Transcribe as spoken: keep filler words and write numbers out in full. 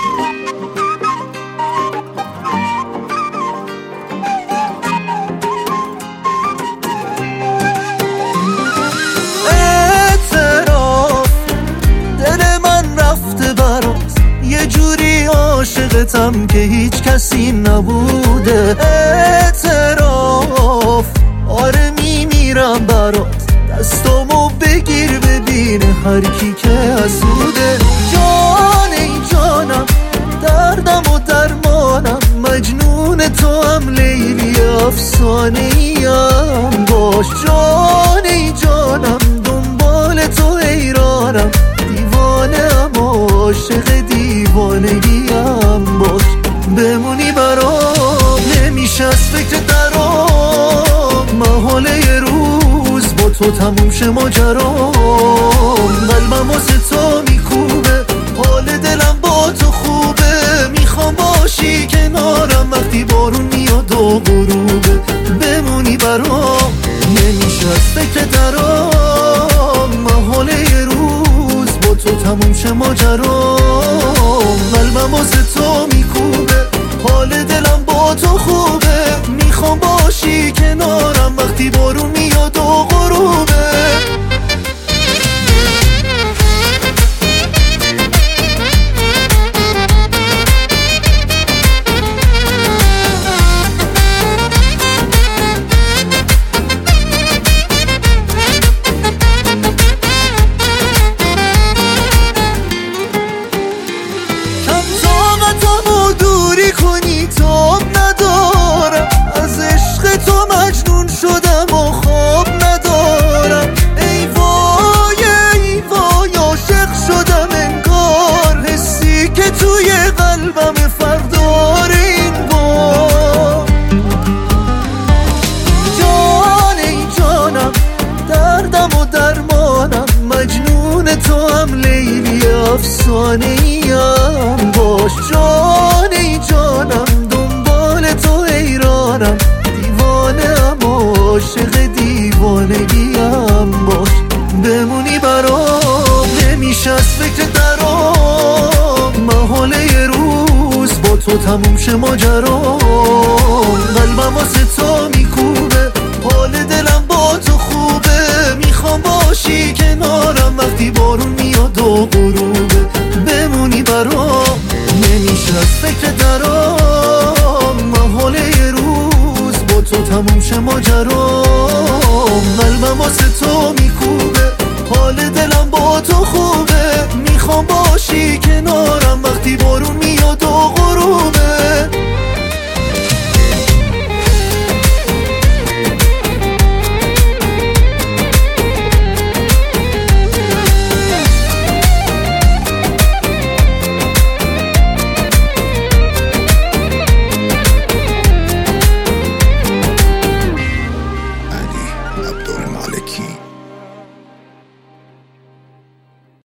اعتراف دل من رفته برات، یه جوری عاشقتم که هیچ کسی نبوده. اعتراف آره میمیرم برات، دستامو بگیر ببینه هر کی که حسوده. جان ای جانم دردم و درمانم، مجنون تو هم لیلی افسانه ایم باش. جان ای جانم دنبال تو حیرانم، دیوانه ام عاشق دیوانگیم باش. بمونی برام نمیشه از فکر درام، محاله یه روز با تو تموم شه ماجرام. قلبم واسه تو میکوبه، حال دلم با تو خوبه، میخوام باشی کنارم وقتی بارون میاد و غروبه. بمونی برام نمیشه از فکر درام، محاله یه روز با تو تموم شه ماجرام. قلبم واسه تو میکوبه، حال دلم با تو خوبه، میخوام باشی کنارم وقتی بارون میاد و غروبه. کنی تاب ندارم، از عشق تو مجنون شدم و خواب ندارم. ای وای ای وای عاشق شدم انگار، حسی که توی قلبم فردار این بار. جان ای جانم دردم و درمانم، مجنون تو هم لیلی افسانه ایم باش. جان ای جانم دنبال تو حیرانم، دیوانه ام عاشق دیوانگیم باش. بمونی برام نمیشه از فکر درام، محاله یه روز با تو تموم شه ماجرام. قلبم واسه تو میکوبه، حال دلم با تو خوبه، میخوام باشی کنارم وقتی بارون میاد و غروبه. بمونی برام نمیشه از فکر درام، محاله یه روز با تو تموم شه ماجرام.